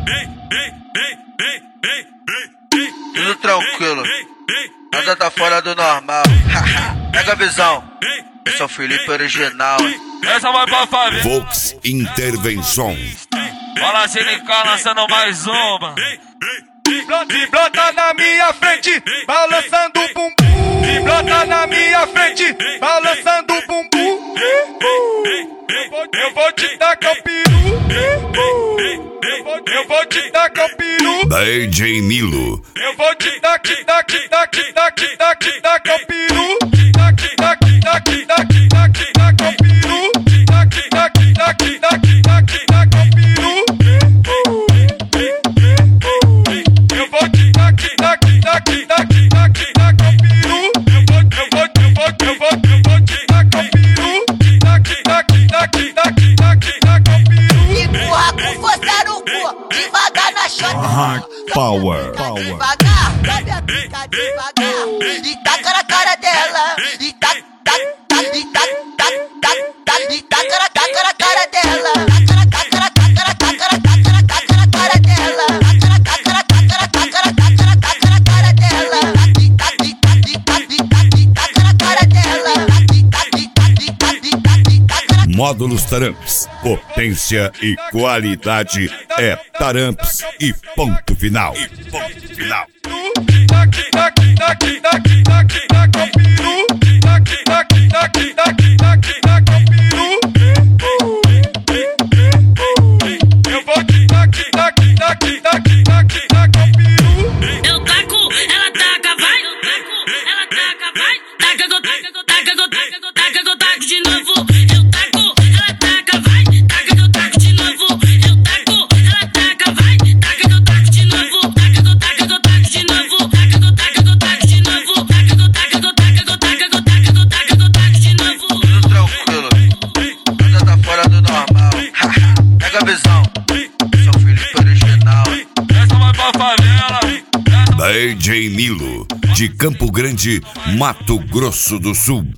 Tudo tranquilo, nada tá fora do normal. Pega a visão, eu sou o Felipe original. Essa vai pra família. Vox Intervenção. Fala CNK lançando mais uma. E brota na minha frente, balançando o bumbum. E brota na minha frente, balançando o bumbum. Eu vou te tacar o peru. Eu vou te tacar o peru. DJ Nilo. Eu vou te tacar o peru. Devagar na shot, Hard Power. devagar, sabe a pica devagar. E taca na cara dela, e taca na cara dela. Taca na cara dela, taca na cara dela. E taca na cara dela. Módulos Taramps. Potência e qualidade é Taramps e ponto final. Eu taco, ela taca, vai. Ela taca, vai. Taca, go, taco de novo. Eu taco, ela taca, vai. Taca, go, taco de novo. Eu taco, ela taca, vai. Taca, go, taco de novo. Taca, go, taco de novo. Taca, go, taco de novo. Taca, go, taco de novo. Tudo tranquilo, nada tá fora do normal. Pega a visão, eu sou o Felipe original. Essa vai pra favela. DJ Nilo, de Campo Grande, Mato Grosso do Sul.